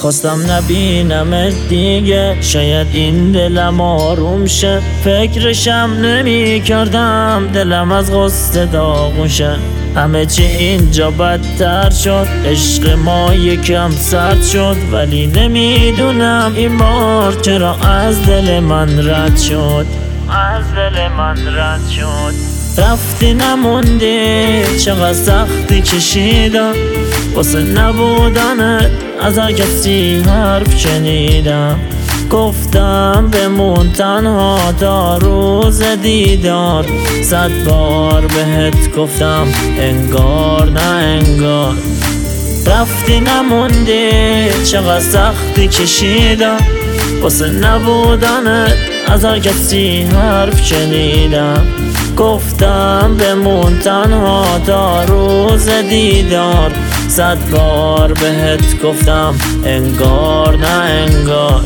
خواستم نبینم دیگه، شاید این دلم آروم شه. فکرشم نمی کردم دلم از غصه داغون شه. همه چی اینجا بدتر شد، عشق ما یکم سرد شد، ولی نمیدونم این بار چرا از دل من رد شد. از دل من رد شد. رفتی نموندی، چقدر سختی کشیدم واسه نبودنت، از هر کسی حرف شنیدم. گفتم بمون تنها تا روز دیدار، 100 بار بهت گفتم انگار نه انگار. رفتی نموندی، چقدر سختی کشیدم واسه نبودنت، از هر کسی حرف شنیدم. گفتم بمون تنها تا روز دیدار، 100 بار بهت گفتم انگار نه انگار.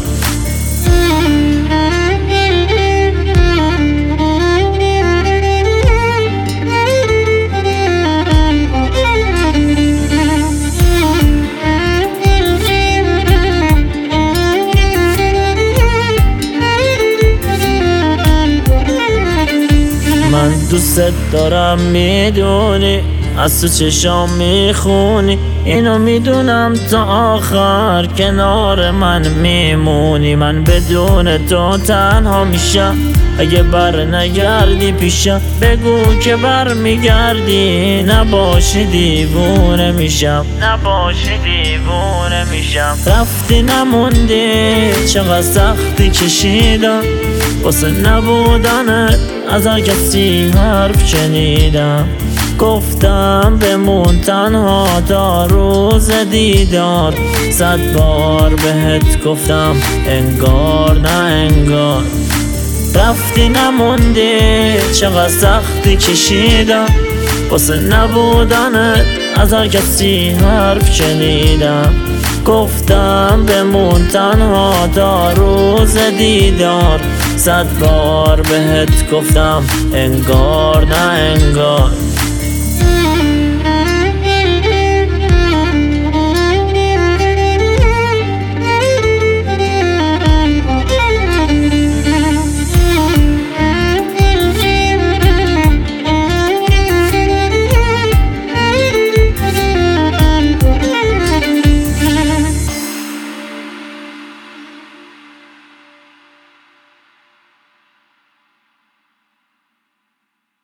من دوست دارم میدونی، از تو چشام میخونی، اینو میدونم تا آخر کنار من میمونی. من بدون تو تنها میشم، اگه بر نگردی پیشم بگو که بر میگردی، نباشی دیوونه میشم، نباشی دیوونه میشم. رفتی نموندی، چقدر سختی کشیدم واسه نبودنت، از هر کسی حرف شنیدم. گفتم بمون تنها تا روز دیدار، 100 بار بهت گفتم انگار نه انگار. رفتی نموندی، چقدر سختی کشیدم واسه نبودنت، از هر کسی حرف شنیدم. گفتم بمون تنها تا روز دیدار، 100 بار بهت گفتم انگار نه انگار.